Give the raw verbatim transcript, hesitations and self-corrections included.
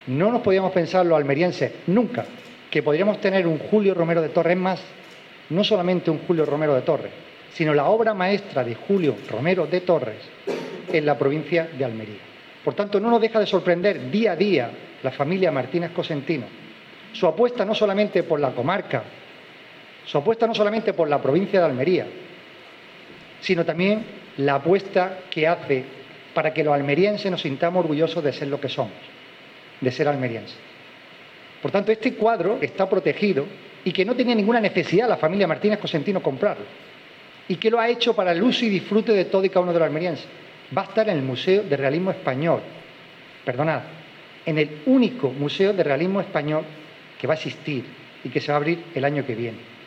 No nos podíamos pensar los almerienses nunca que podríamos tener un Julio Romero de Torres más, no solamente un Julio Romero de Torres, sino la obra maestra de Julio Romero de Torres en la provincia de Almería. Por tanto, no nos deja de sorprender día a día la familia Martínez Cosentino. Su apuesta no solamente por la comarca, su apuesta no solamente por la provincia de Almería, sino también la apuesta que hace para que los almerienses nos sintamos orgullosos de ser lo que somos, de ser almerienses. Por tanto, este cuadro está protegido y que no tenía ninguna necesidad la familia Martínez Cosentino comprarlo, y que lo ha hecho para el uso y disfrute de todo y cada uno de los almerienses. Va a estar en el Museo de Realismo Español, perdonad, en el único Museo de Realismo Español que va a existir y que se va a abrir el año que viene.